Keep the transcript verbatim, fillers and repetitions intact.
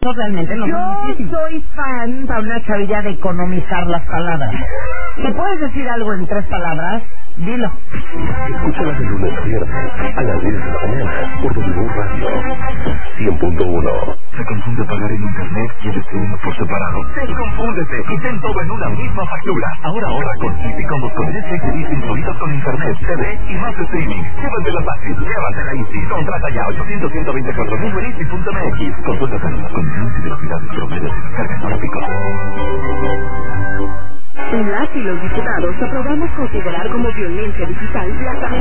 Eso realmente no. Yo soy fan, Paula Chavilla, de economizar las palabras. ¿Me puedes decir algo en tres palabras? Dilo. Escúchala de lunes a viernes a las diez de la mañana por W Radio cien punto uno. ¿Se confunde pagar en internet y el streaming por separado? Desconfúndete y ten todo en una misma factura. Ahora ahora con City Combos con Netflix y Disney incluidos con internet, T V y más streaming. Llévatela fácil, llévatela Easy. Contrata ya ochocientos, ciento veinticuatro mil en easy punto m x. Consulta términos, condiciones y velocidades promedios de descarga en tráfico. En las y los diputados aprobamos considerar como violencia digital la